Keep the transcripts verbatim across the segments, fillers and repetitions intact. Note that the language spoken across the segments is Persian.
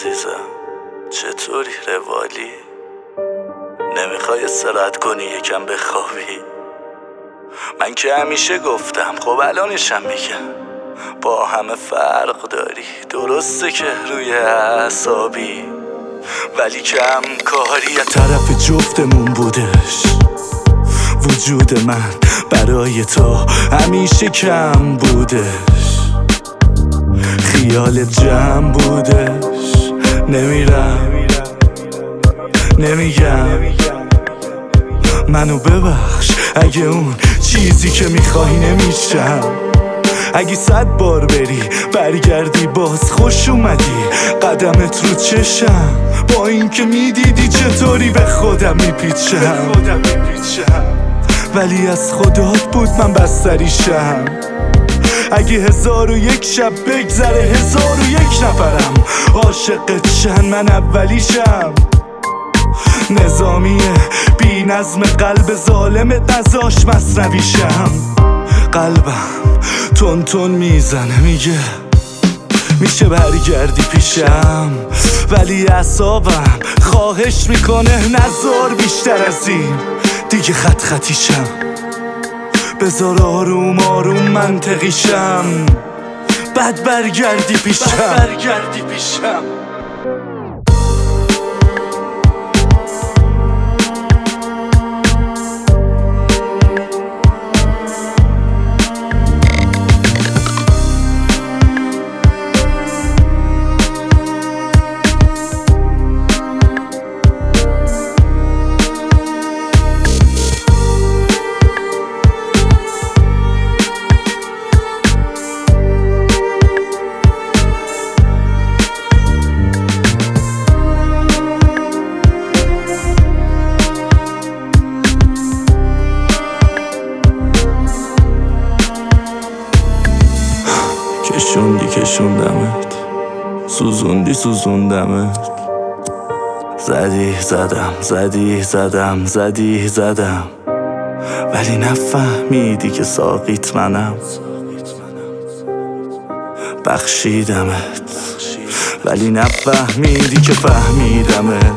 عزیزم، چطوری روالی؟ نمیخوای استراحت کنی یکم بخوابی؟ من که همیشه گفتم، خب الانشم میگم، با همه فرق داری. درسته که روی اعصابی، ولی کم کاری از طرف جفتمون بودش. وجود من برای تو همیشه کم بودش، خیال جمع بودش. نمیرم نمیگم منو ببخش اگه اون چیزی که میخوای نمیشم. اگه صد بار بری برگردی باز خوش اومدی، قدمت رو چشم، با این که میدیدی چطوری به خودم میپیچم. ولی از خدات بود من بستریشم. اگه هزار و یک شب بگذره هزار و یک نفرم عاشقت شن، من اولیشم. نظامیه بی نظم قلب ظالمت نزاش مصنویشم. قلبم تون تون میزنه میگه میشه برگردی پیشم، ولی اعصابم خواهش میکنه نذار بیشتر از این دیگه خط خطیشم. بذار آروم آروم منطقیشم، بعد برگردی پیشم بعد برگردی پیشم. کشوندی کشوندمت، سوزوندی سوزوندمت، زدی زدم زدی زدم زدی زدم، ولی نفهمیدی که ساقیت منم. بخشیدمت ولی نفهمیدی که فهمیدمت.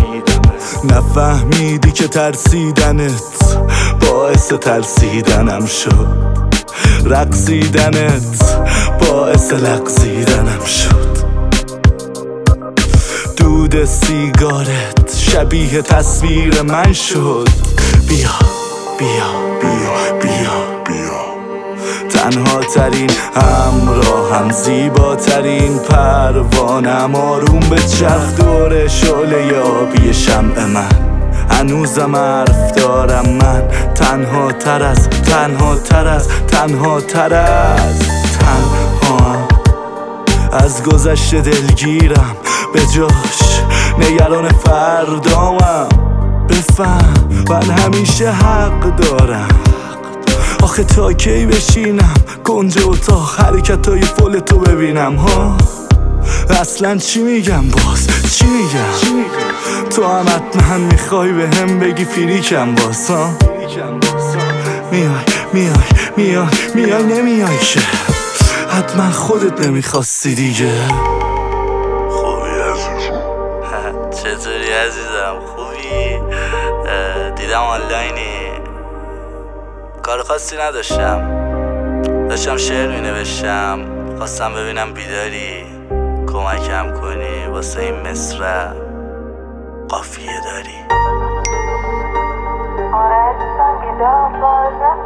نفهمیدی که ترسیدنت باعث ترسیدنم شد، رقصیدنت باعث لغزیدنم شد. دود سیگارت شبیه تصویر من شد. بیا بیا بیا بیا بیا، تنها ترین همراهم، زیباترین پروانم، آروم به چرخ دور شعله یابی شمع من. هنوزم حرف دارم من، تنها تر از تنها تر از تنها تر از تنها از گذشته دلگیرم، به جاش نگران فردامم. بفهم من همیشه حق دارم، آخه تا کی بشینم کنج اتاق حرکتای فول تو ببینم ها؟ اصلا چی میگم باز چی میگم؟ تو هم حتما میخوای به هم بگی فریکم باز ها؟ میای میای میای میای نمیای که حتما خودت نمیخواستی دیگه. خوبی عزیزم؟ چطوری عزیزم؟ خوبی؟ دیدم آنلاینی، کار خاصی نداشتم، داشتم شعر می نوشتم، خواستم ببینم بیداری، کمکم کنی واسه این مصرع قافیه داری. آره عزیزم بیدار باز